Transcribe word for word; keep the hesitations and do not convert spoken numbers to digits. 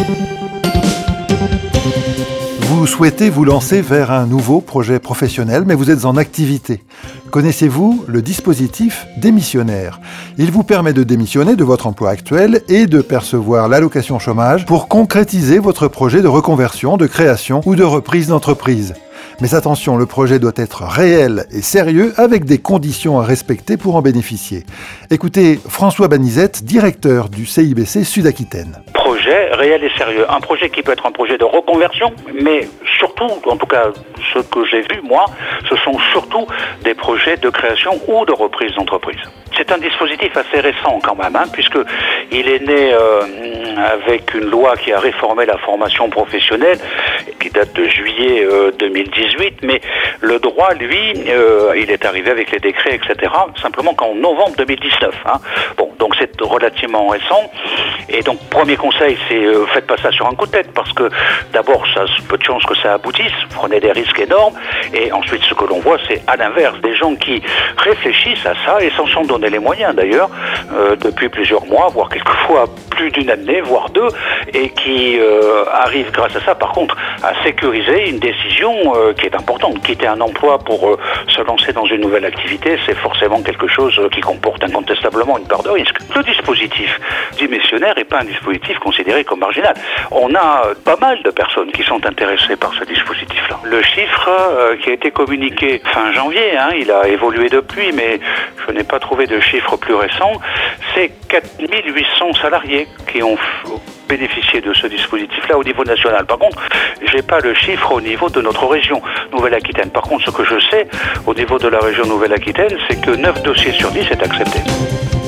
Vous souhaitez vous lancer vers un nouveau projet professionnel, mais vous êtes en activité. Connaissez-vous le dispositif démissionnaire ? Il vous permet de démissionner de votre emploi actuel et de percevoir l'allocation chômage pour concrétiser votre projet de reconversion, de création ou de reprise d'entreprise. Mais attention, le projet doit être réel et sérieux avec des conditions à respecter pour en bénéficier. Écoutez François Banizette, directeur du C I B C Sud-Aquitaine. Projet réel et sérieux. Un projet qui peut être un projet de reconversion, mais surtout, en tout cas, ce que j'ai vu, moi, ce sont surtout des projets de création ou de reprise d'entreprise. C'est un dispositif assez récent quand même, hein, puisqu'il est né euh, avec une loi qui a réformé la formation professionnelle, qui date de juillet euh, deux mille dix-huit, mais le droit, lui, euh, il est arrivé avec les décrets, et cetera, simplement qu'en novembre deux mille dix-neuf. Hein. Bon, donc c'est relativement récent. Et donc, premier conseil, c'est euh, faites pas ça sur un coup de tête, parce que d'abord, ça a peu de chances que ça aboutisse, prenez des risques énormes, et ensuite, ce que l'on voit, c'est à l'inverse, des gens qui réfléchissent à ça et s'en sont donné les moyens d'ailleurs, euh, depuis plusieurs mois, voire quelquefois plus d'une année, voire deux, et qui euh, arrivent grâce à ça, par contre, à sécuriser une décision euh, qui est importante. Quitter un emploi pour euh, se lancer dans une nouvelle activité, c'est forcément quelque chose qui comporte incontestablement une part de risque. Le dispositif démissionnaire n'est pas un dispositif considéré comme marginal. On a pas mal de personnes qui sont intéressées par ce dispositif-là. Le chiffre euh, qui a été communiqué fin janvier, hein, il a évolué depuis, mais je n'ai pas trouvé de chiffre plus récent, c'est quatre mille huit cents salariés qui ont bénéficié de ce dispositif-là au niveau national. Par contre, j'ai pas le chiffre au niveau de notre région Nouvelle-Aquitaine. Par contre, ce que je sais au niveau de la région Nouvelle-Aquitaine, c'est que neuf dossiers sur dix est accepté.